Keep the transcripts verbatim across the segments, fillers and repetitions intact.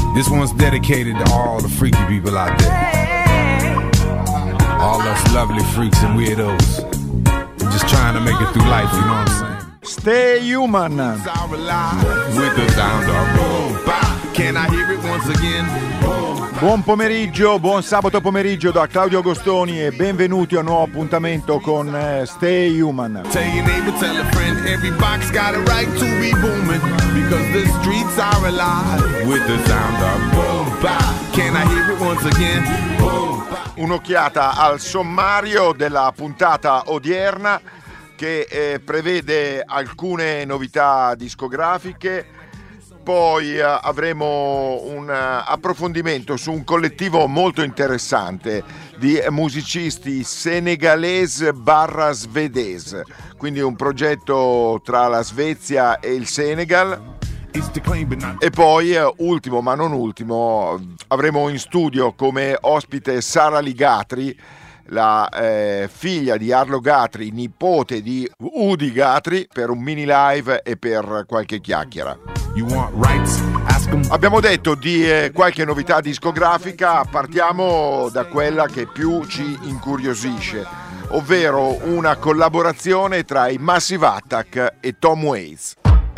This one's dedicated to all the freaky people out there. All us lovely freaks and weirdos. I'm just trying to make it through life, you know what I'm saying? Stay Human. With the sound of boom, bop. Can I hear it once again? Buon pomeriggio, buon sabato pomeriggio da Claudio Agostoni e benvenuti a un nuovo appuntamento con eh, Stay Human. Tell your neighbor, tell a friend, every box got a right to be booming because the streets are alive with the sound of boom, bop. Can I hear it once again? Boom, bop. Un'occhiata al sommario della puntata odierna che eh, prevede alcune novità discografiche. Poi eh, avremo un uh, approfondimento su un collettivo molto interessante di musicisti senegalese barra svedese, quindi un progetto tra la Svezia e il Senegal. E poi, eh, ultimo ma non ultimo, avremo in studio come ospite Sara Ligatri, la eh, figlia di Arlo Gatri, nipote di Udi Gatri, per un mini live e per qualche chiacchiera. Abbiamo detto di eh, qualche novità discografica, partiamo da quella che più ci incuriosisce, ovvero una collaborazione tra i Massive Attack e Tom Waits.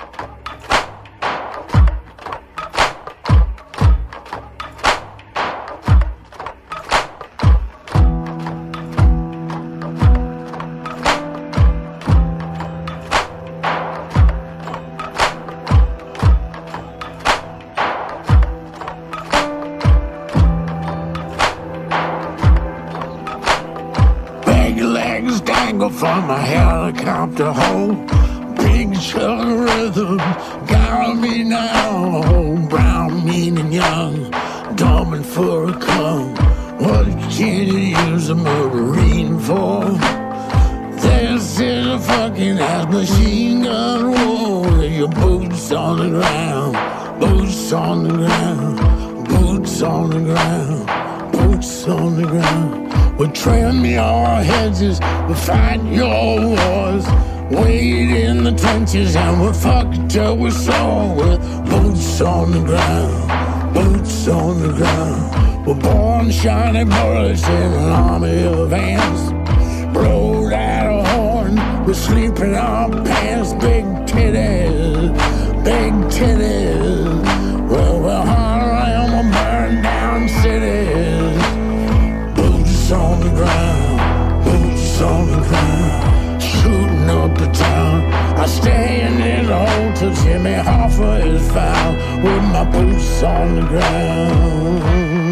From a helicopter hole, big chug rhythm got me now. Brown, mean and young, dumb and full of cum. What can you use a Marine for? This is a fucking ass machine gun war. Your boots on the ground, boots on the ground, boots on the ground, boots on the ground. We'll trim your hedges, we'll fight your wars. Wait in the trenches and we'll fuck till we're sore. With boots on the ground, boots on the ground. We're born shiny bullets in an army of ants. Blow that horn, we're sleeping on pants. Big titties, big titties. Well, we'll holler and we'll burn down cities. On the ground, boots on the ground, shooting up the town. I stay in this hole till Jimmy Hoffa is found with my boots on the ground.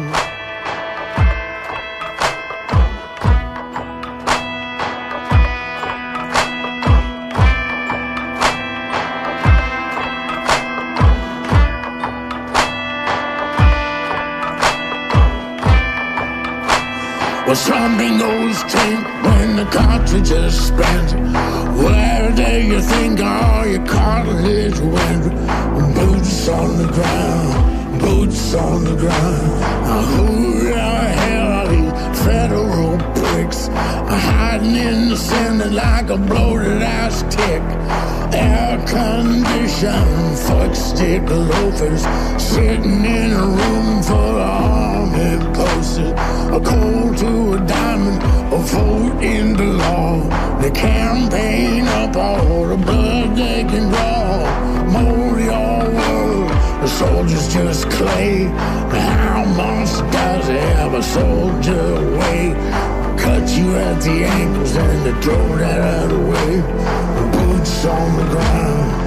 Well, some bingoes tank when the cartridge is spent. Where do you think all your cartilage went? Boots on the ground, boots on the ground. Now who the hell are these federal pricks? Hiding in the center like a bloated ass tick. Air conditioned fuck stick loafers sitting in a room full of army posters. A cold to a diamond, a vote in the law. They campaign up all the blood they can draw. Mold your world, the soldier's just clay. How much does it have a soldier weigh? Cut you at the ankles and they throw that out of the way. Boots on the ground.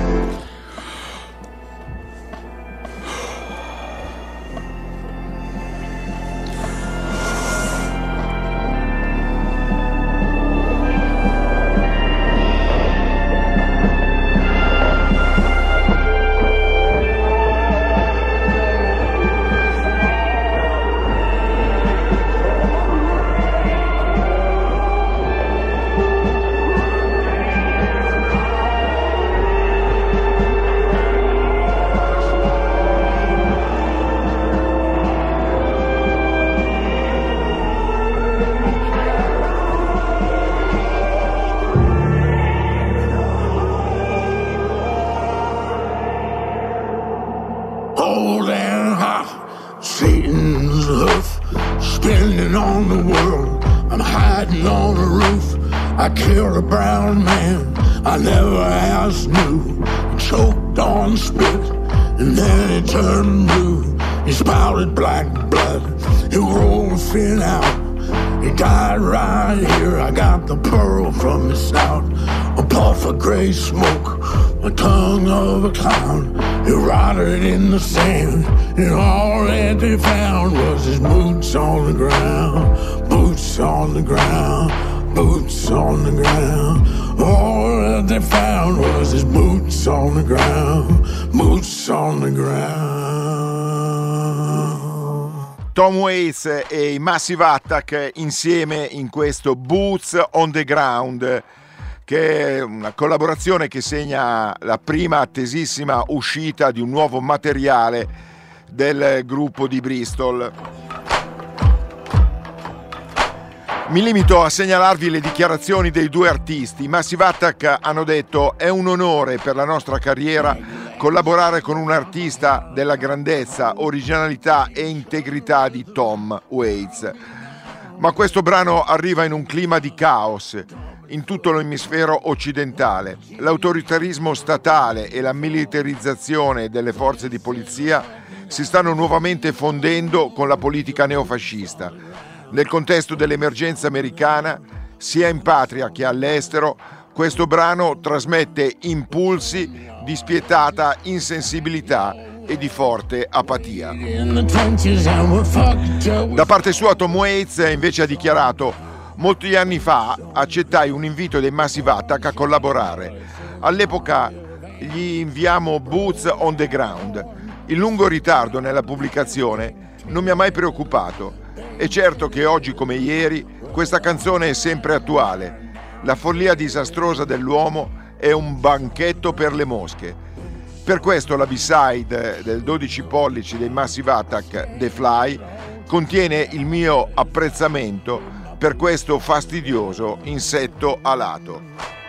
Satan's hoof, spinning on the world. I'm hiding on a roof. I killed a brown man I never asked knew. He choked on spit and then he turned blue. He spouted black blood, he rolled thin out. He died right here, I got the pearl from his snout. A puff of gray smoke, a tongue of a clown. He rotted in the sand, and all that they found was his boots on the ground. Boots on the ground, boots on the ground. All that they found was his boots on the ground. Boots on the ground. Tom Waits e i Massive Attack insieme in questo Boots on the Ground, che è una collaborazione che segna la prima attesissima uscita di un nuovo materiale del gruppo di Bristol. Mi limito a segnalarvi le dichiarazioni dei due artisti. I Massive Attack hanno detto: è un onore per la nostra carriera collaborare con un artista della grandezza, originalità e integrità di Tom Waits. Ma questo brano arriva in un clima di caos in tutto l'emisfero occidentale. L'autoritarismo statale e la militarizzazione delle forze di polizia si stanno nuovamente fondendo con la politica neofascista. Nel contesto dell'emergenza americana, sia in patria che all'estero, questo brano trasmette impulsi di spietata insensibilità e di forte apatia. Da parte sua Tom Waits invece ha dichiarato: molti anni fa accettai un invito dei Massive Attack a collaborare. All'epoca gli inviamo Boots on the Ground. Il lungo ritardo nella pubblicazione non mi ha mai preoccupato. È certo che oggi come ieri questa canzone è sempre attuale. La follia disastrosa dell'uomo è un banchetto per le mosche. Per questo la B-side del dodici pollici dei Massive Attack, The Fly, contiene il mio apprezzamento per questo fastidioso insetto alato.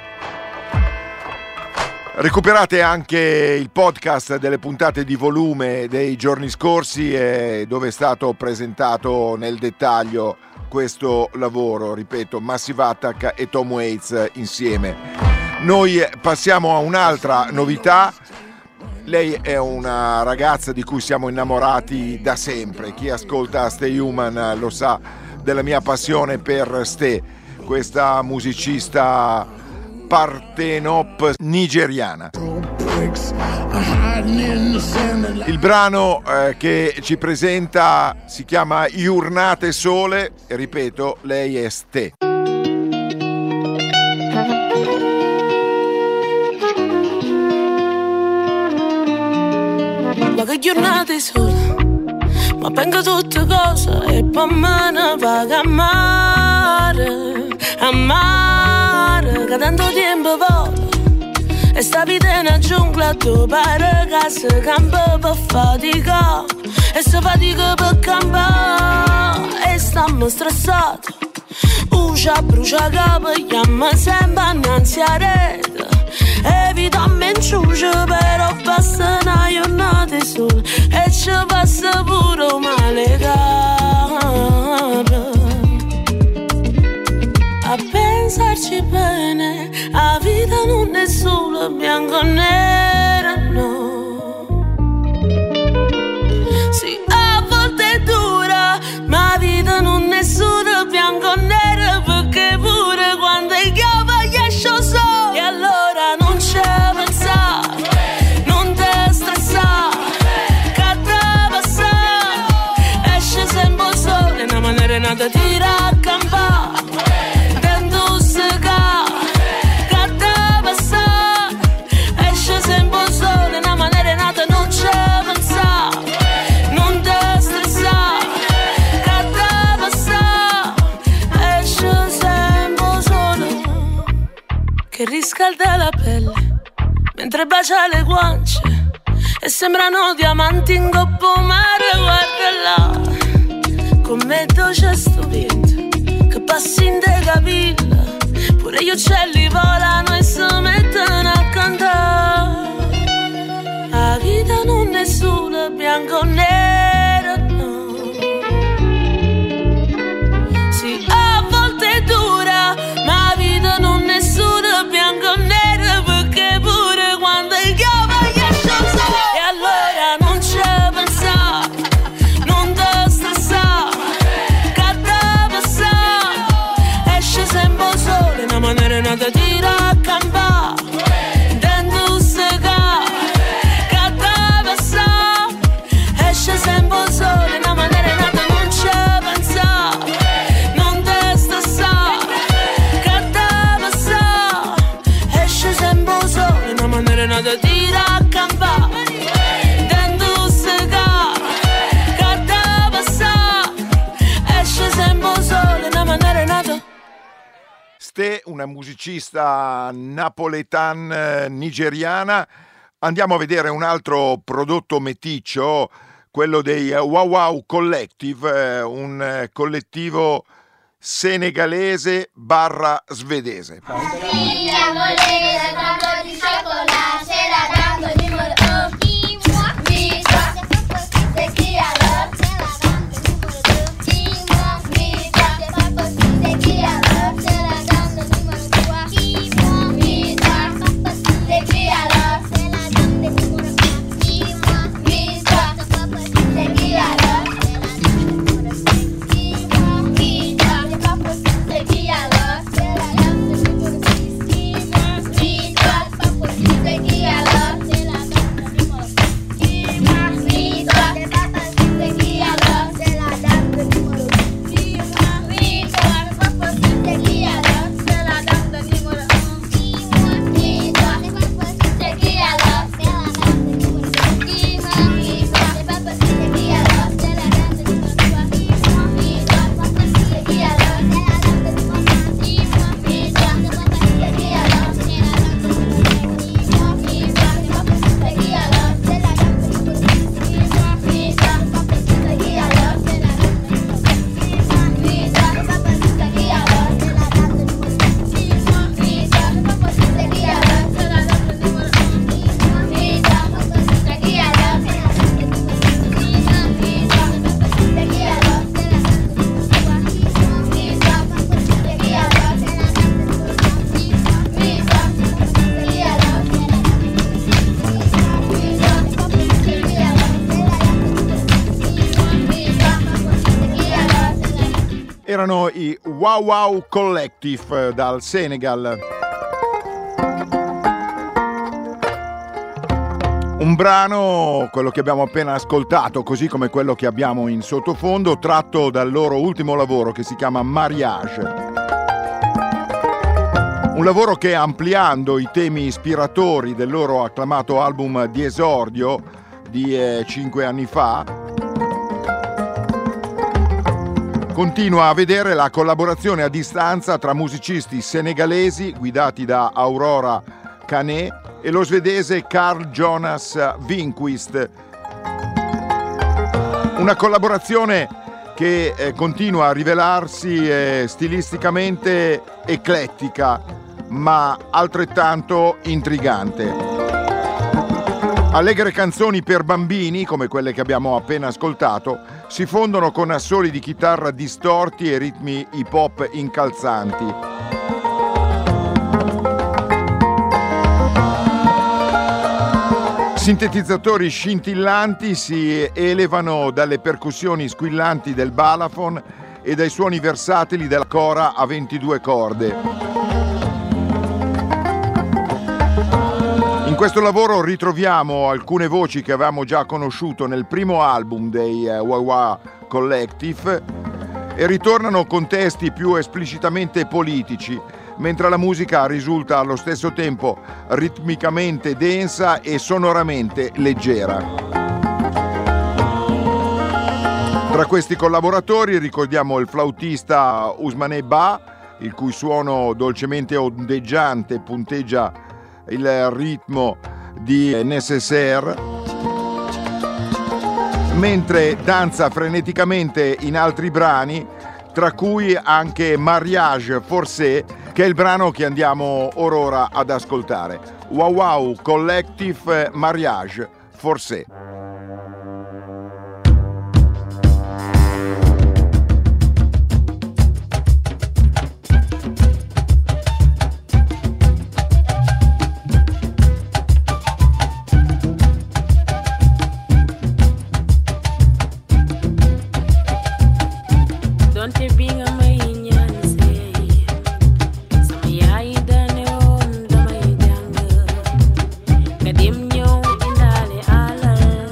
Recuperate anche il podcast delle puntate di volume dei giorni scorsi, eh, dove è stato presentato nel dettaglio questo lavoro, ripeto, Massive Attack e Tom Waits insieme. Noi passiamo a un'altra novità. Lei è una ragazza di cui siamo innamorati da sempre. Chi ascolta Stay Human lo sa della mia passione per Ste, questa musicista partenop nigeriana. Il brano eh, che ci presenta si chiama Iurnate Sole e ripeto, lei è Ste. Ma che giornate sole, ma penso tutte cose e poi me ne vado a mare, a mare, che tanto tempo vola. E sta vita in una giungla tu pare che si campa per fatica e si fatica per campare e stiamo stressati. Uscia brucia capo, chiama sempre annanzi a rete. Evitiamo in ciuccio però passa una giornata sola e ci passa pure male capo. A pensarci bene, la vita non è solo bianco e nero, no. Sì, a volte è dura, ma la vita non è solo bianco e nero, perché pure quando è chiave gli esce solo. E allora non c'è pensare, non te stressare, che te passare, esce sempre solo, in una maniera nata tira a campare. Che riscalda la pelle mentre bacia le guance e sembrano diamanti in coppa mare. Guarda là come dolce sto vento che passi in te capilla, pure gli uccelli volano e si mettono a cantare. La vita non è solo bianco o nero, no. una musicista napoletan nigeriana. Andiamo a vedere un altro prodotto meticcio, quello dei Wow Wow Collective, un collettivo senegalese barra svedese. Erano i Wow Wow Collective dal Senegal. Un brano, quello che abbiamo appena ascoltato, così come quello che abbiamo in sottofondo, tratto dal loro ultimo lavoro che si chiama Mariage. Un lavoro che, ampliando i temi ispiratori del loro acclamato album di esordio di eh, cinque anni fa, continua a vedere la collaborazione a distanza tra musicisti senegalesi guidati da Aurora Canet e lo svedese Carl Jonas Winquist. Una collaborazione che eh, continua a rivelarsi eh, stilisticamente eclettica, ma altrettanto intrigante. Allegre canzoni per bambini, come quelle che abbiamo appena ascoltato, si fondono con assoli di chitarra distorti e ritmi hip hop incalzanti. Sintetizzatori scintillanti si elevano dalle percussioni squillanti del balafon e dai suoni versatili della cora a ventidue corde. In questo lavoro ritroviamo alcune voci che avevamo già conosciuto nel primo album dei Wow Wow Collective e ritornano con testi più esplicitamente politici, mentre la musica risulta allo stesso tempo ritmicamente densa e sonoramente leggera. Tra questi collaboratori ricordiamo il flautista Ousmane Ba, il cui suono dolcemente ondeggiante punteggia il ritmo di Nécessaire, mentre danza freneticamente in altri brani, tra cui anche Mariage Forcé, che è il brano che andiamo orora ad ascoltare. Wow Wow Collective, Mariage Forcé. Kadim ñëw indaale alal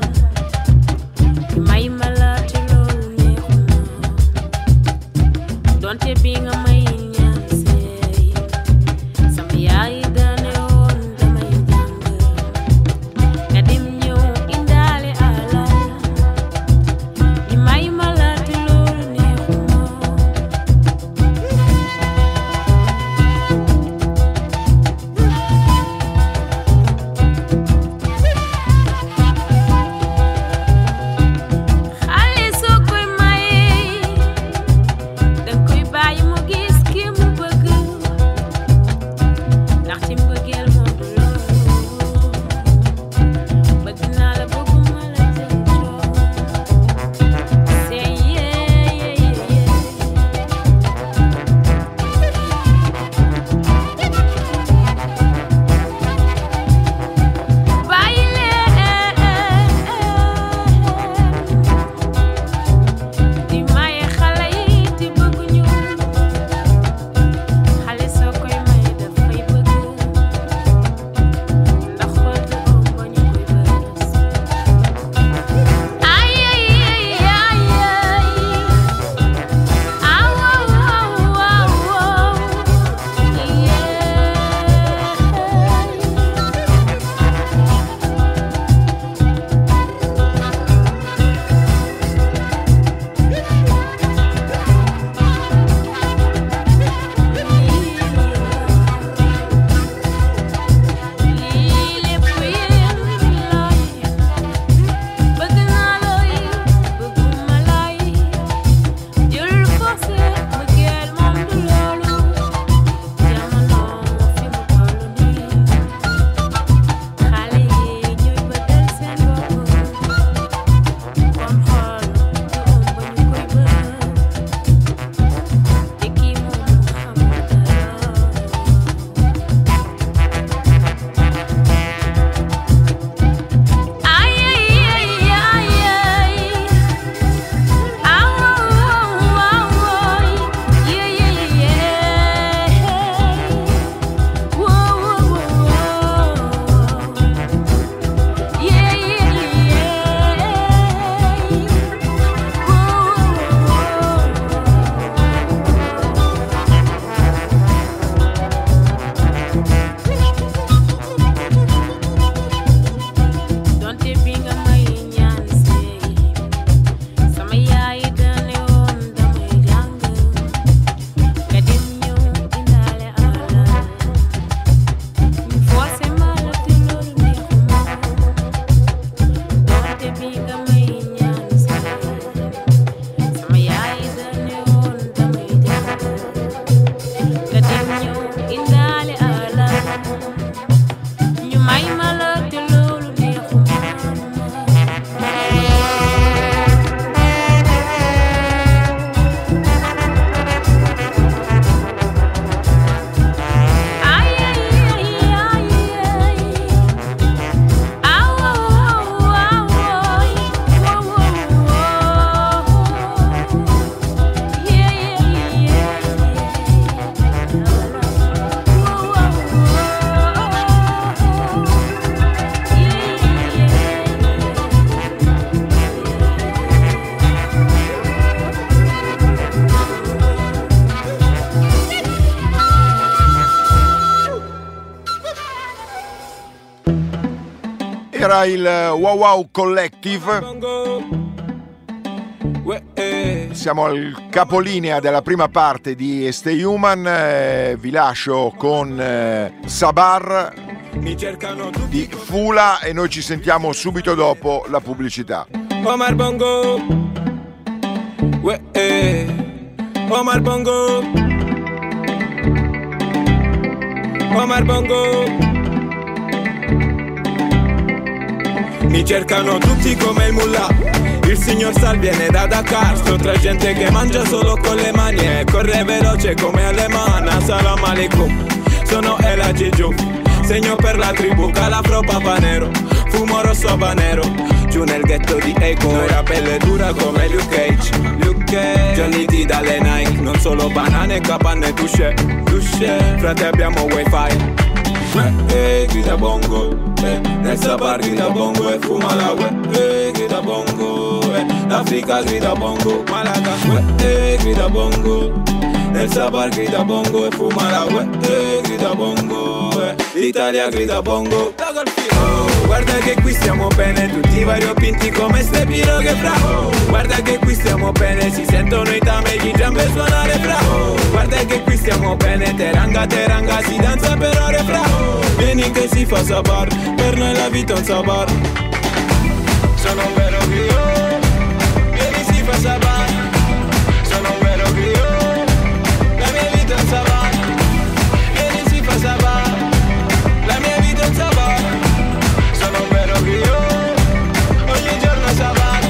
era il Wow Wow Collective. Siamo al capolinea della prima parte di Stay Human. Eh, vi lascio con eh, Sabar di Fula e noi ci sentiamo subito dopo la pubblicità. Omar Bongo, Omar Bongo, Omar Bongo. Mi cercano tutti come il mullah, il signor Sal viene da Dakar. Sto tra gente che mangia solo con le mani e corre veloce come Alemana. Salam alaikum, sono El Agiju, segno per la tribù, calafro papanero, fumo rosso habanero, giù nel ghetto di Eco. Noi la pelle dura come Luke Cage, Luke Cage. Johnny D dalle Nike, non solo banane, capanne, touche, touche. Frate abbiamo wifi. Eh, eh, grida bongo, eh, nel Sabar grida bongo e fuma la ue, eh, grida bongo, eh, l'Africa grida bongo, Malaga, eh, eh, grida bongo, nel Sabar grida bongo e fuma la ue, eh, grida bongo, eh, l'Italia grida bongo, oh, guarda che qui stiamo bene, tutti variopinti come ste piroghe fra, oh, guarda che qui stiamo bene, si sentono i tamegli giambe suonare fra, oh, guarda che qui stiamo bene, teranga teranga si danza per ore fra, oh, vieni che si fa sabar, per noi la vita è un sabar, sono un vero griot, vieni si fa sabar, sono un vero griot, la mia vita è un sabar, vieni si fa sabar, la mia vita è un sabar, sono un vero griot, ogni giorno sabar.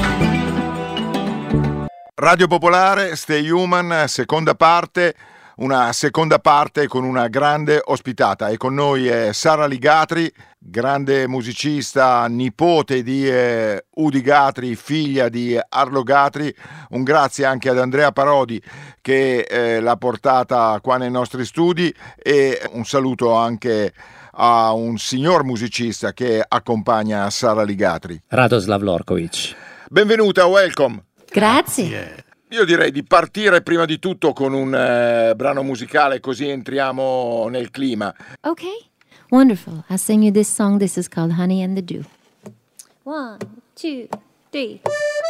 Radio Popolare, Stay Human, seconda parte. Una seconda parte con una grande ospitata e con noi è Sara Ligatri, grande musicista, nipote di eh, Udi Gatri, figlia di Arlo Gatri. Un grazie anche ad Andrea Parodi che eh, l'ha portata qua nei nostri studi e un saluto anche a un signor musicista che accompagna Sara Ligatri. Radoslav Lorkovic. Benvenuta, welcome. Grazie. Io direi di partire prima di tutto con un eh, brano musicale, così entriamo nel clima. Okay, wonderful. I'll sing you this song. This is called Honey and the Dew. One, two, three.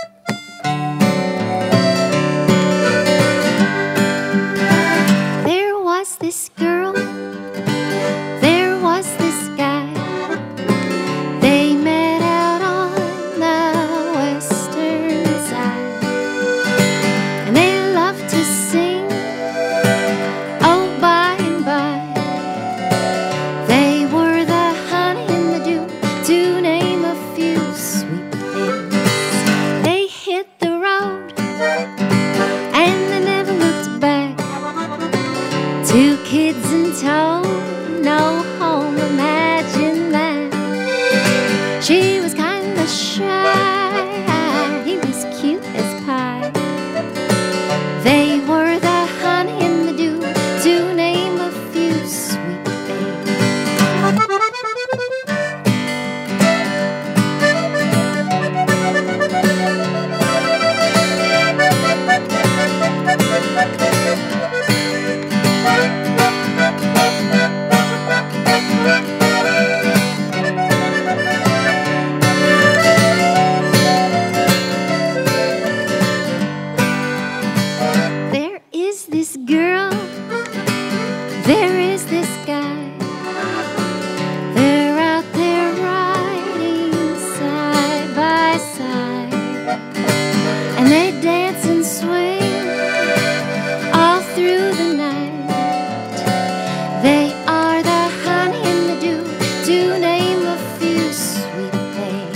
There was this girl, there was this guy. They met out on the western side, and they loved to sing, oh by and by. They were the honey and the dew, to name a few sweet things. They hit the road, and they never looked back. Two kids in tow, no home, imagine that. She was kinda shy, he was cute as pie. They were the honey and the dew, to name a few sweet things. There is this girl, there is this guy. They're out there riding side by side, and they dance and swing all through the night. They are the honey and the dew, to name a few sweet things.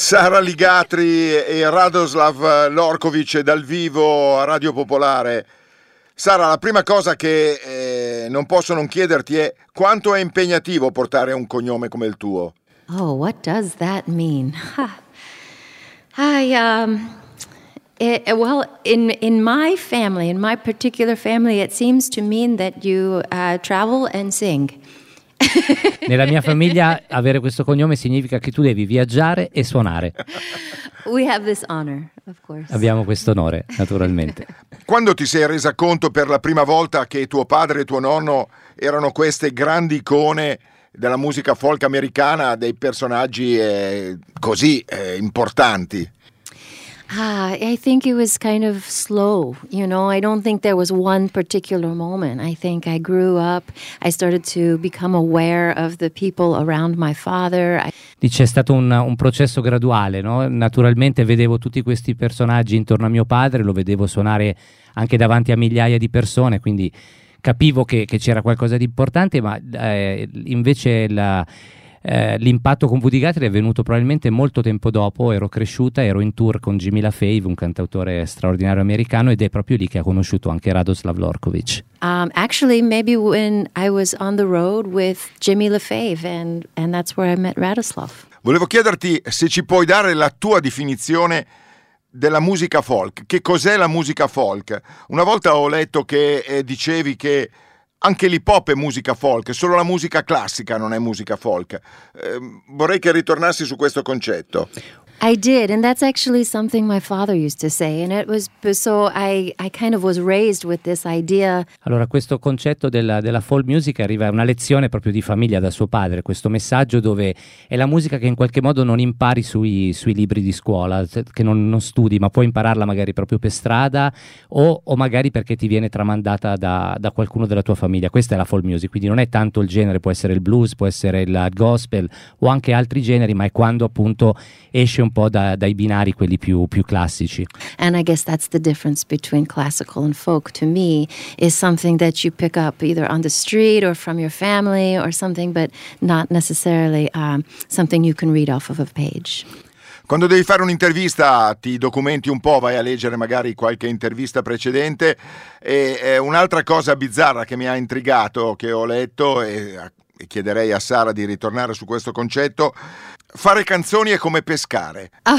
Sara Ligatri e Radoslav Lorkovic dal vivo a Radio Popolare. Sara, la prima cosa che eh, non posso non chiederti è quanto è impegnativo portare un cognome come il tuo? Oh, what does that mean? I, um, it, well, in in my family, in my particular family, it seems to mean that you uh, travel and sing. Nella mia famiglia avere questo cognome significa che tu devi viaggiare e suonare. We have this honor, of course. Abbiamo questo onore, naturalmente. Quando ti sei resa conto per la prima volta che tuo padre e tuo nonno erano queste grandi icone della musica folk americana, dei personaggi eh, così eh, importanti? Ah, I think it was kind of slow, you know. I don't think there was one particular moment. I think I grew up, I started to become aware of the people around my father. I... Dice, è stato un, un processo graduale, no? Naturalmente vedevo tutti questi personaggi intorno a mio padre, lo vedevo suonare anche davanti a migliaia di persone, quindi capivo che, che c'era qualcosa di importante, ma eh, invece la... Eh, l'impatto con Woody Guthrie è venuto probabilmente molto tempo dopo. Ero cresciuta, ero in tour con Jimmy LaFave, un cantautore straordinario americano, ed è proprio lì che ha conosciuto anche Radoslav Lorkovic. Um, actually, maybe when I was on the road with Jimmy LaFave, and, and that's where I met Radoslav. Volevo chiederti se ci puoi dare la tua definizione della musica folk. Che cos'è la musica folk? Una volta ho letto che eh, dicevi che anche l'hip hop è musica folk, solo la musica classica non è musica folk. Eh, vorrei che ritornassi su questo concetto. I did, and that's actually something my father used to say, and it was so I, I kind of was raised with this idea. Allora, questo concetto della, della folk music arriva a una lezione proprio di famiglia da suo padre, questo messaggio dove è la musica che in qualche modo non impari sui, sui libri di scuola, che non, non studi, ma puoi impararla magari proprio per strada o, o magari perché ti viene tramandata da, da qualcuno della tua famiglia. Questa è la folk music, quindi non è tanto il genere, può essere il blues, può essere il gospel o anche altri generi, ma è quando appunto esce un po' da, dai binari quelli più, più classici. And I guess that's the difference between classical and folk to me, is something that you pick up either on the street or from your family or something, but not necessarily um, something you can read off of a page. Quando devi fare un'intervista ti documenti un po', vai a leggere magari qualche intervista precedente, e eh, un'altra cosa bizzarra che mi ha intrigato, che ho letto, e, e chiederei a Sara di ritornare su questo concetto: fare canzoni è come pescare. Oh,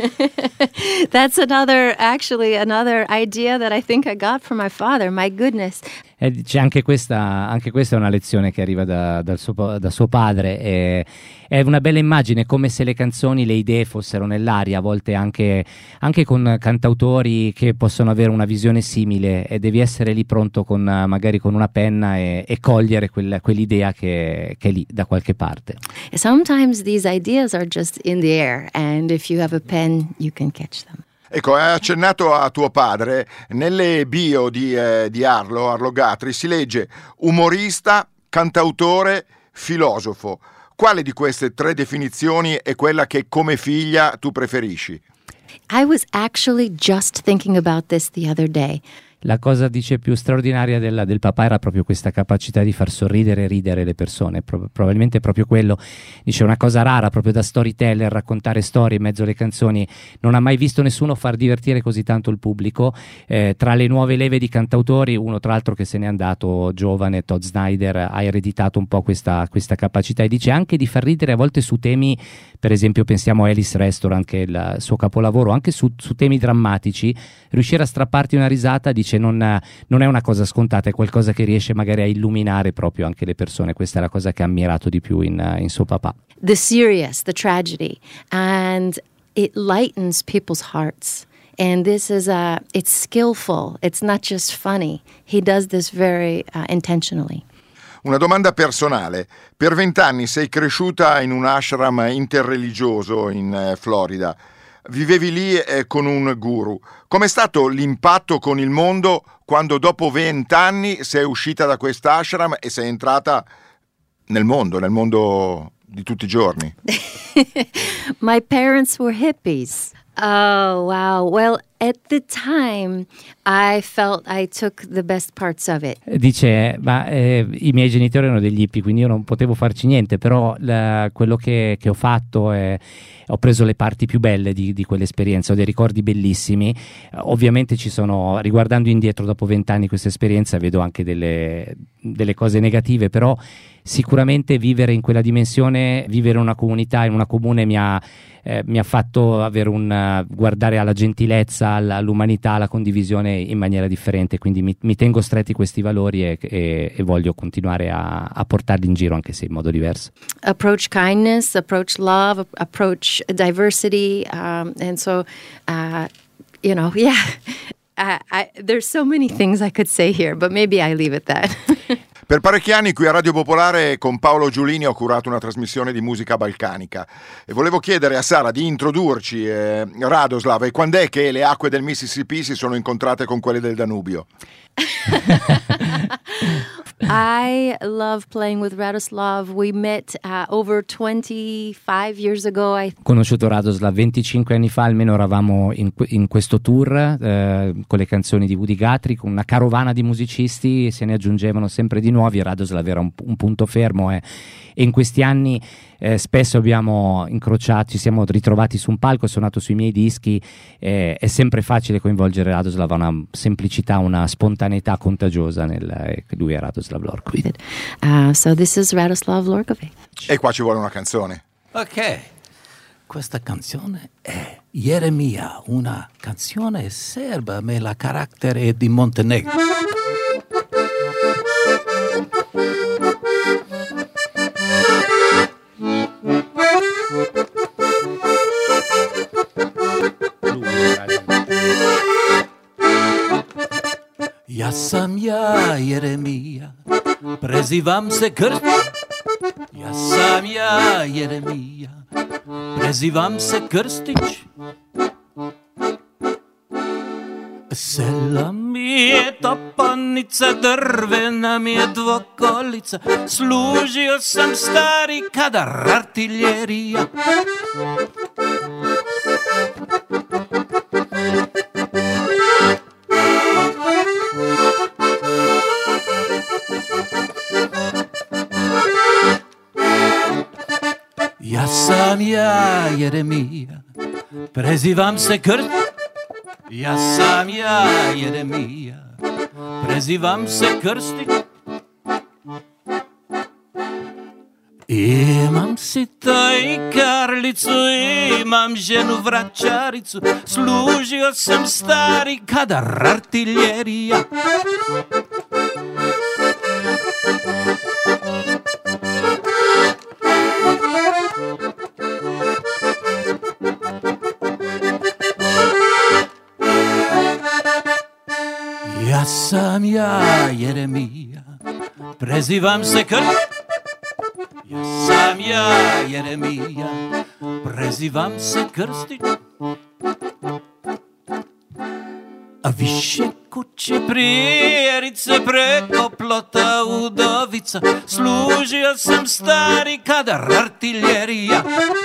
that's another, actually, another idea that I think I got from my father. My goodness. Eh, c'è anche questa, anche questa è una lezione che arriva da, dal suo, da suo padre. E, è una bella immagine, come se le canzoni, le idee fossero nell'aria, a volte anche, anche con cantautori che possono avere una visione simile, e devi essere lì pronto con magari con una penna e, e cogliere quel, quell'idea che, che è lì da qualche parte. Sometimes these ideas are just in the air, and if you have a pen you can catch them. Ecco, hai accennato a tuo padre. Nelle bio di, eh, di Arlo, Arlo Guthrie, si legge umorista, cantautore, filosofo. Quale di queste tre definizioni è quella che come figlia tu preferisci? I was actually just thinking about this the other day. La cosa, dice, più straordinaria della, del papà era proprio questa capacità di far sorridere e ridere le persone. Pro- probabilmente proprio quello, dice, una cosa rara proprio da storyteller, raccontare storie in mezzo alle canzoni. Non ha mai visto nessuno far divertire così tanto il pubblico. Eh, tra le nuove leve di cantautori, uno tra l'altro che se n'è andato giovane, Todd Snyder, ha ereditato un po' questa, questa capacità, e dice anche di far ridere a volte su temi, per esempio pensiamo a Alice Restaurant, che è il suo capolavoro, anche su, su temi drammatici, riuscire a strapparti una risata, dice, Non, non è una cosa scontata, è qualcosa che riesce magari a illuminare proprio anche le persone. Questa è la cosa che ha ammirato di più in, in suo papà. The serious, the tragedy, and it lightens people's hearts. And this is a, it's skillful, it's not just funny. He does this very uh, intentionally. Una domanda personale. Per vent'anni sei cresciuta in un ashram interreligioso in eh, Florida. Vivevi lì eh, con un guru. Com'è stato l'impatto con il mondo quando dopo vent'anni sei uscita da quest'ashram e sei entrata nel mondo, nel mondo di tutti i giorni? My parents were hippies. Oh, wow. Well, at the time, I felt I took the best parts of it. Dice, ma eh, i miei genitori erano degli hippie, quindi io non potevo farci niente, però la, quello che, che ho fatto è, ho preso le parti più belle di, di quell'esperienza, ho dei ricordi bellissimi. Uh, ovviamente ci sono, riguardando indietro dopo vent'anni questa esperienza, vedo anche delle, delle cose negative, però sicuramente vivere in quella dimensione, vivere in una comunità, in una comune mi ha, eh, mi ha fatto avere un uh, guardare alla gentilezza, alla, all'umanità, alla condivisione in maniera differente, quindi mi, mi tengo stretti questi valori e, e, e voglio continuare a, a portarli in giro, anche se in modo diverso. Approach kindness, approach love, approach diversity, um, and so, uh, you know, yeah, I, I, there's so many things I could say here, but maybe I leave it that. Per parecchi anni qui a Radio Popolare con Paolo Giulini ho curato una trasmissione di musica balcanica e volevo chiedere a Sara di introdurci eh, Radoslav e quando è che le acque del Mississippi si sono incontrate con quelle del Danubio. I love playing with Radoslav. We met uh, over twenty-five years ago. I... Ho conosciuto Radoslav venticinque anni fa, almeno eravamo in, in questo tour eh, con le canzoni di Woody Guthrie, con una carovana di musicisti, se ne aggiungevano sempre di nuovi. Radoslav era un, un punto fermo eh. e in questi anni eh, spesso abbiamo incrociato, ci siamo ritrovati su un palco, ho suonato sui miei dischi, eh, è sempre facile coinvolgere Radoslav, ha una semplicità, una spontaneità contagiosa nel, eh, lui è Radoslav Lorkovic. Uh, so this is Radoslav Lorkovic. E qua ci vuole una canzone. Ok, questa canzone è Jeremia, una canzone serba, ma la carattere è di Montenegro. Ja sam ja Jeremija, prezivam se Krst. Ja sam ja Jeremija, prezivam se Krstić. Sela mi je topanica, drvena mi je dvokolica, služio sam stari kadar artiljerija. Ja sam ja Jeremija, prezivam se Krst. Ja sam ja Jeremija, prezivam se Krstić. Imam sita i karlicu, imam ženu vračaricu, služio sam stari kadar artiljerija. Ja sam ja Jeremija, prezivam se Krst. Ja sam ja Jeremija, prezivam se Krstić. A više kuće prijerice, preko plota udovica, služio sam stari kadar artiljerija.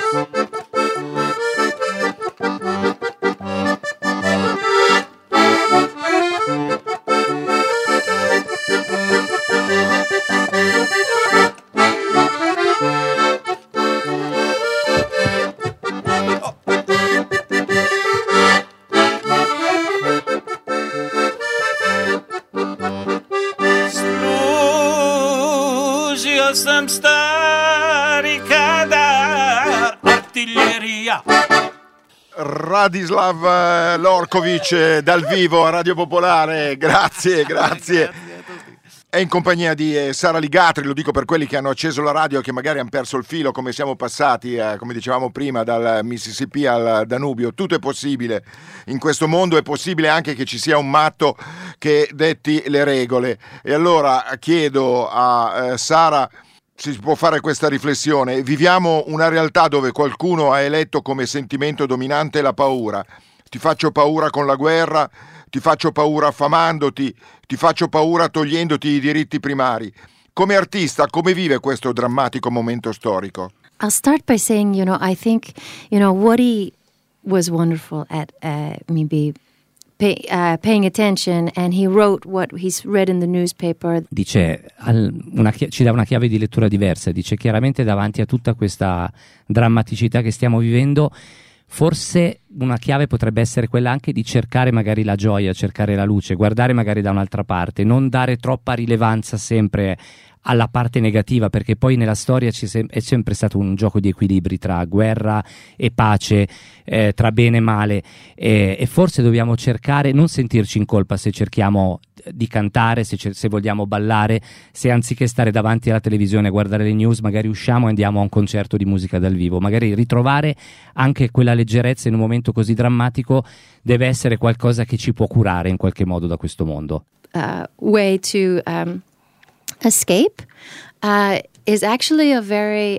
Sam stari kadar artiljerija. Radislav Lorkovic dal vivo a Radio Popolare, grazie, grazie. È in compagnia di eh, Sara Ligatri, lo dico per quelli che hanno acceso la radio e che magari hanno perso il filo, come siamo passati, eh, come dicevamo prima, dal Mississippi al Danubio. Tutto è possibile in questo mondo, è possibile anche che ci sia un matto che detti le regole. E allora chiedo a eh, Sara, si può fare questa riflessione: viviamo una realtà dove qualcuno ha eletto come sentimento dominante la paura. Ti faccio paura con la guerra, ti faccio paura affamandoti, ti faccio paura togliendoti i diritti primari. Come artista, come vive questo drammatico momento storico? I'll start by saying, you know, I think, you know, Woody was wonderful at uh, maybe pay, uh, paying attention, and he wrote what he's read in the newspaper. Dice, al, una, ci dà una chiave di lettura diversa, dice chiaramente davanti a tutta questa drammaticità che stiamo vivendo, forse una chiave potrebbe essere quella anche di cercare magari la gioia, cercare la luce, guardare magari da un'altra parte, non dare troppa rilevanza sempre alla parte negativa, perché poi nella storia ci è sempre stato un gioco di equilibri tra guerra e pace, eh, tra bene e male, eh, e forse dobbiamo cercare, non sentirci in colpa se cerchiamo di cantare, se, se vogliamo ballare, se anziché stare davanti alla televisione a guardare le news magari usciamo e andiamo a un concerto di musica dal vivo, magari ritrovare anche quella leggerezza in un momento così drammatico deve essere qualcosa che ci può curare in qualche modo da questo mondo. Uh, way to um... escape uh, is actually a very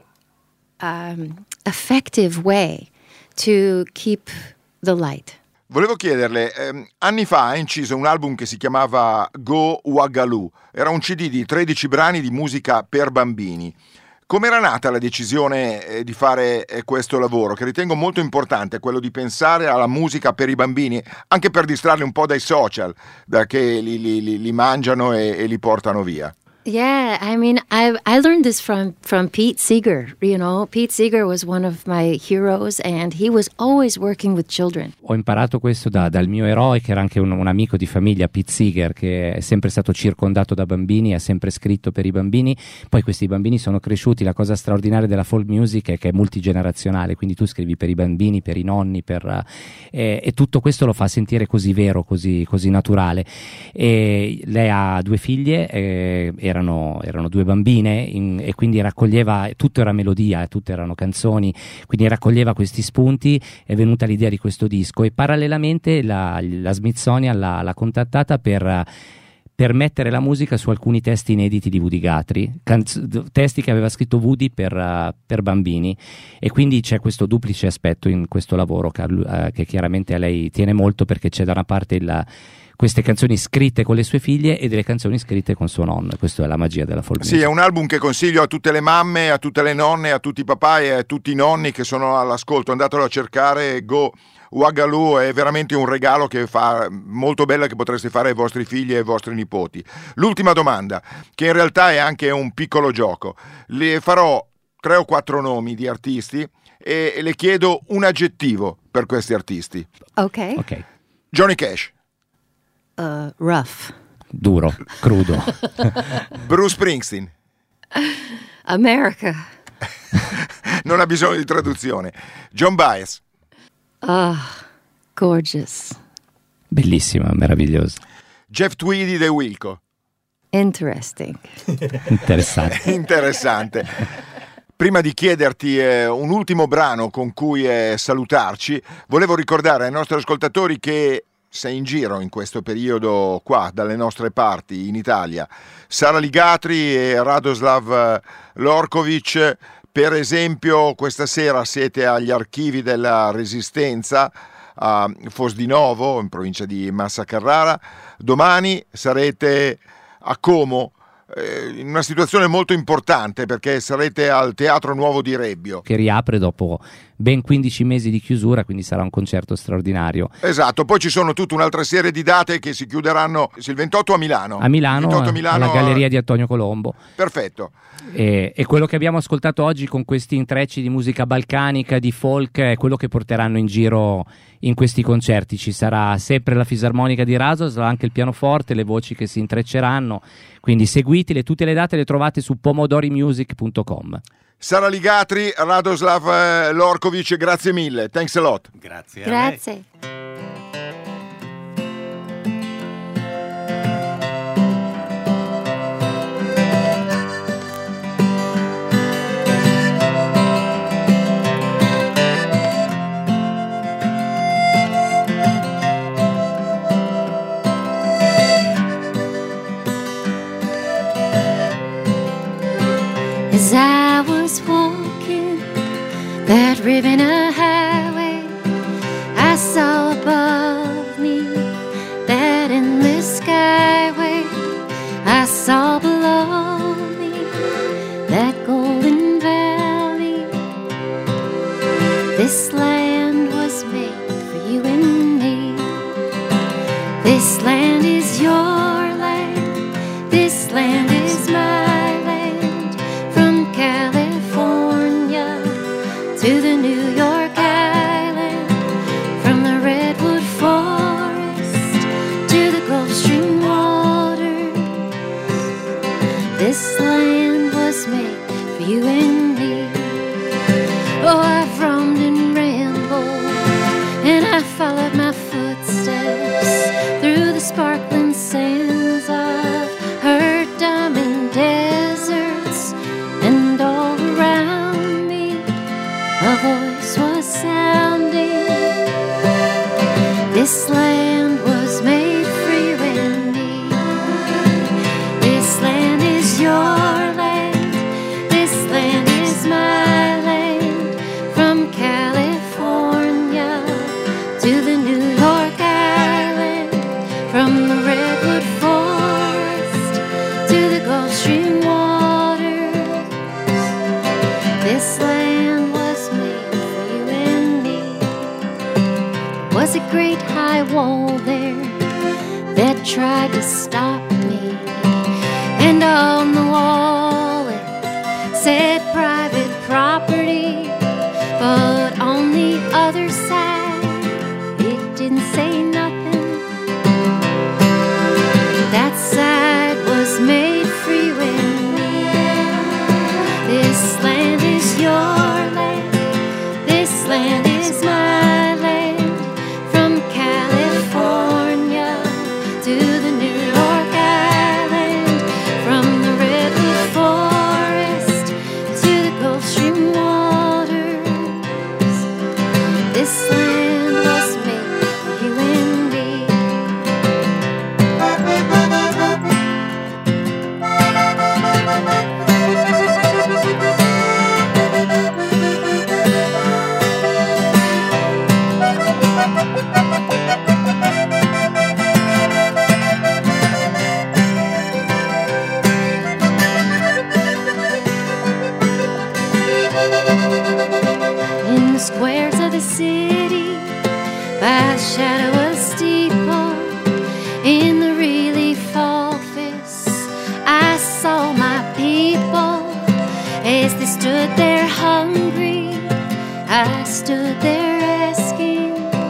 um, effective way to keep the light. Volevo chiederle, ehm, anni fa ha inciso un album che si chiamava Go Ouagalu, era un C D di tredici brani di musica per bambini. Come era nata la decisione eh, di fare eh, questo lavoro, che ritengo molto importante, quello di pensare alla musica per i bambini, anche per distrarli un po' dai social, da che li, li, li, li mangiano e, e li portano via? Yeah, I mean, I I learned this from, from Pete Seeger. You know, Pete Seeger was one of my heroes, and he was always working with children. Ho imparato questo da, dal mio eroe, che era anche un, un amico di famiglia, Pete Seeger, che è sempre stato circondato da bambini, ha sempre scritto per i bambini. Poi questi bambini sono cresciuti. La cosa straordinaria della folk music è che è multigenerazionale, quindi tu scrivi per i bambini, per i nonni, per, eh, e tutto questo lo fa sentire così vero, così, così naturale. E lei ha due figlie, eh, Erano, erano due bambine in, e quindi raccoglieva, tutto era melodia, tutte erano canzoni, quindi raccoglieva questi spunti, è venuta l'idea di questo disco e parallelamente la, la Smithsonian l'ha, l'ha contattata per, per mettere la musica su alcuni testi inediti di Woody Guthrie, canz- testi che aveva scritto Woody per, uh, per bambini, e quindi c'è questo duplice aspetto in questo lavoro che, uh, che chiaramente a lei tiene molto, perché c'è da una parte il queste canzoni scritte con le sue figlie e delle canzoni scritte con suo nonno. Questa è la magia della folk music. Sì, è un album che consiglio a tutte le mamme, a tutte le nonne, a tutti i papà e a tutti i nonni che sono all'ascolto. Andatelo a cercare, Go Ouagalu, è veramente un regalo che fa molto bello, che potreste fare ai vostri figli e ai vostri nipoti. L'ultima domanda, che in realtà è anche un piccolo gioco. Le farò tre o quattro nomi di artisti e le chiedo un aggettivo per questi artisti. Ok. Ok. Johnny Cash. Uh, rough. Duro, crudo. Bruce Springsteen. America. Non ha bisogno di traduzione. John Baez. Ah, gorgeous. Bellissima, meravigliosa. Jeff Tweedy de Wilco. Interesting. Interessante. Interessante. Prima di chiederti eh, un ultimo brano con cui eh, salutarci, volevo ricordare ai nostri ascoltatori che sei in giro in questo periodo qua dalle nostre parti in Italia. Sara Ligatri e Radoslav Lorkovic, per esempio, questa sera siete agli archivi della Resistenza a Fosdinovo, in provincia di Massa Carrara. Domani sarete a Como, in una situazione molto importante, perché sarete al Teatro Nuovo di Rebbio, che riapre dopo ben quindici mesi di chiusura, quindi sarà un concerto straordinario. Esatto, poi ci sono tutta un'altra serie di date che si chiuderanno il ventotto a Milano. A Milano, ventotto a Milano alla Galleria di Antonio Colombo. Perfetto. E, e quello che abbiamo ascoltato oggi con questi intrecci di musica balcanica, di folk, è quello che porteranno in giro in questi concerti. Ci sarà sempre la fisarmonica di Rasos, anche il pianoforte, le voci che si intrecceranno, quindi seguitele. Tutte le date le trovate su pomodori music punto com. Sara Ligatri, Radoslav Lorkovic, grazie mille. Thanks a lot. Grazie. Grazie. As I was walking that Rivenna highway, I saw above me that endless skyway. I saw below me that golden valley. This land was made for you and me. This land is your land, this land is my land. From California to the New York Island, from the Redwood Forest to the Gulf Stream water. This land was made for you and me. Oh, I've roamed and rambled, and I followed my footsteps through the sparkling sands of her diamond deserts, and all around me a voice was sounding. This land was made for you and me. This land is your land, this land is my land. From California to the New York Island, from the Redwood Forest to the Gulf Stream waters. This land was made for you and me. Was a great high wall there that tried to stop me, and on the wall it said private property, but on the other side it didn't say nothing. That side was made for you and me. This land is your land, this land is my land. From California to the New York Island, from the Redwood Forest to the Gulf Stream waters. This land was made for you and me. In the squares of the city, by the shadow of a steeple, in the relief office, I saw my people as they stood there hungry. I stood there asking,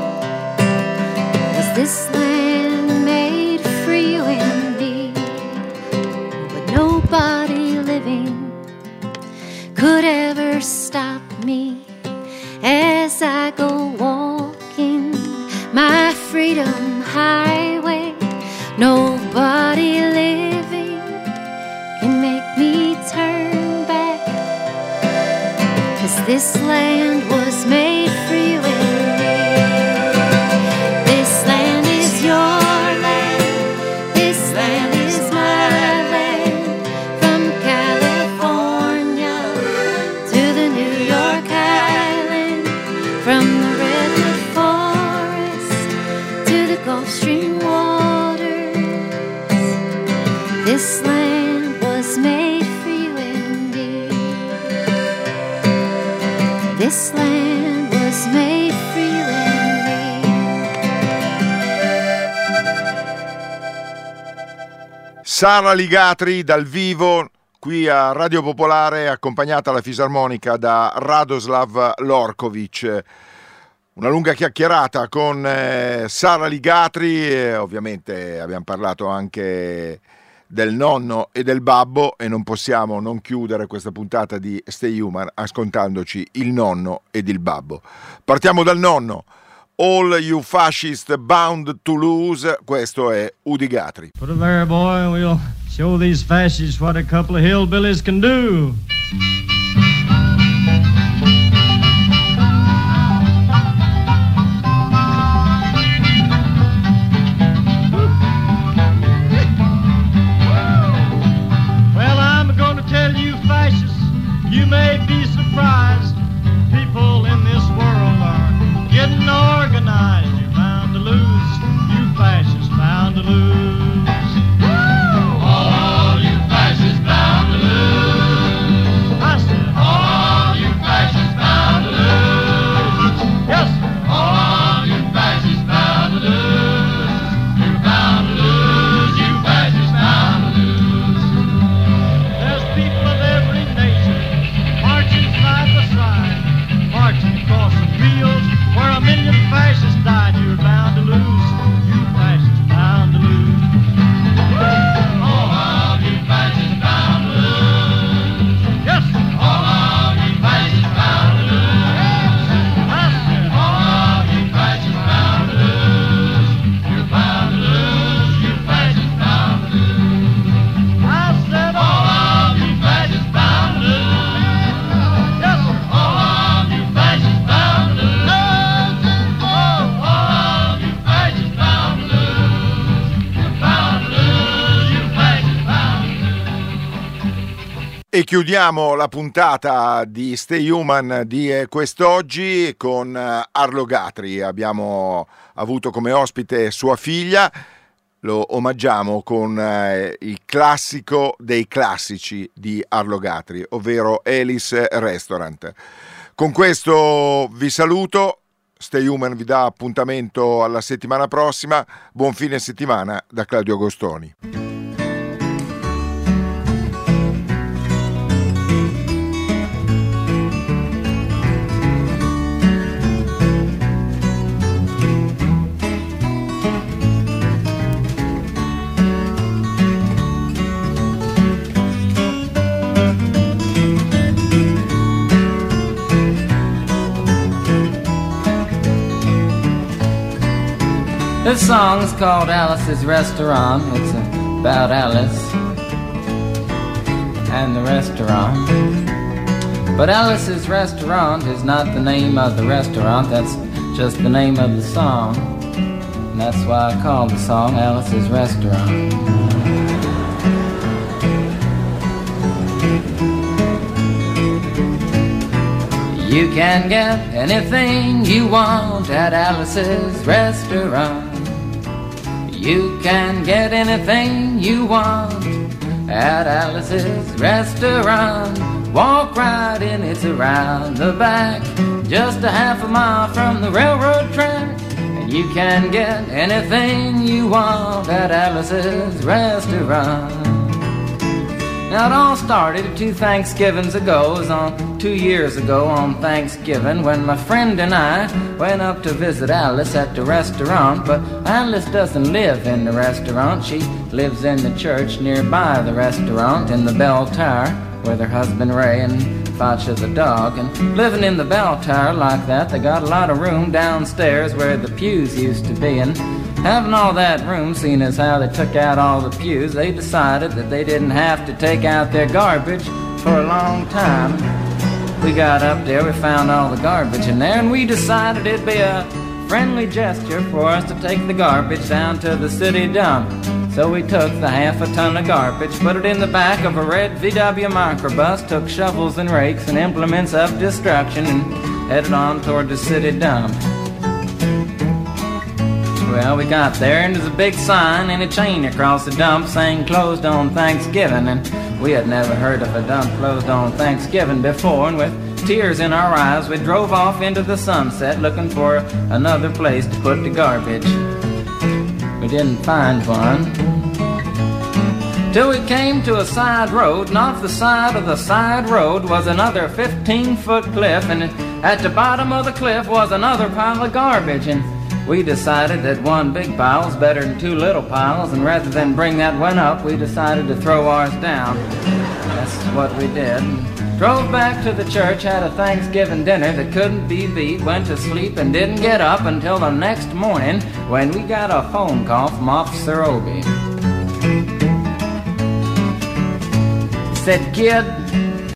was this land made for you and me? But nobody living could ever stop me as I go walking my freedom highway. Nobody living can make me turn back, 'cause this land was made for you and me. This land is your land, this land is my land. From California to the New York Island, from the Redwood Forest to the Gulf Stream waters. This land was made for you and me. This land was made for you and me. Sara Ligatri dal vivo qui a Radio Popolare, accompagnata alla fisarmonica da Radoslav Lorkovic. Una lunga chiacchierata con eh, Sara Ligatri, e ovviamente abbiamo parlato anche del nonno e del babbo, e non possiamo non chiudere questa puntata di Stay Human ascoltandoci il nonno ed il babbo. Partiamo dal nonno. All you fascist bound to lose. Questo è Udi Guthrie. Put it there, boy, and we'll show these fascists what a couple of hillbillies can do. Well, I'm going to tell you, fascists, you may be surprised. People in this world are getting organized. You're bound to lose, you fascists bound to lose. All you fascists bound to lose. I E chiudiamo la puntata di Stay Human di eh, quest'oggi con eh, Arlo Guthrie. Abbiamo avuto come ospite sua figlia, lo omaggiamo con eh, il classico dei classici di Arlo Guthrie, ovvero Alice Restaurant. Con questo vi saluto, Stay Human vi dà appuntamento alla settimana prossima, buon fine settimana da Claudio Agostoni. This song is called Alice's Restaurant. It's about Alice and the restaurant. But Alice's Restaurant is not the name of the restaurant, that's just the name of the song. And that's why I call the song Alice's Restaurant. You can get anything you want at Alice's Restaurant. You can get anything you want at Alice's Restaurant. Walk right in, it's around the back, just a half a mile from the railroad track. And you can get anything you want at Alice's Restaurant. Now it all started two Thanksgivings ago. It was on two years ago on Thanksgiving when my friend and I went up to visit Alice at the restaurant. But Alice doesn't live in the restaurant. She lives in the church nearby the restaurant in the bell tower with her husband Ray and Facha the dog. And living in the bell tower like that, they got a lot of room downstairs where the pews used to be. And having all that room, seeing as how they took out all the pews, they decided that they didn't have to take out their garbage for a long time. We got up there, we found all the garbage in there, and we decided it'd be a friendly gesture for us to take the garbage down to the city dump. So we took the half a ton of garbage, put it in the back of a red V W microbus, took shovels and rakes and implements of destruction, and headed on toward the city dump. Well, we got there, and there's a big sign and a chain across the dump saying closed on Thanksgiving. And we had never heard of a dump closed on Thanksgiving before, and with tears in our eyes, we drove off into the sunset looking for another place to put the garbage. We didn't find one till we came to a side road, and off the side of the side road was another fifteen-foot cliff, and at the bottom of the cliff was another pile of garbage. And we decided that one big pile was better than two little piles, and rather than bring that one up, we decided to throw ours down. That's what we did. Drove back to the church, had a Thanksgiving dinner that couldn't be beat, went to sleep and didn't get up until the next morning when we got a phone call from Officer Obie. He said, "Kid,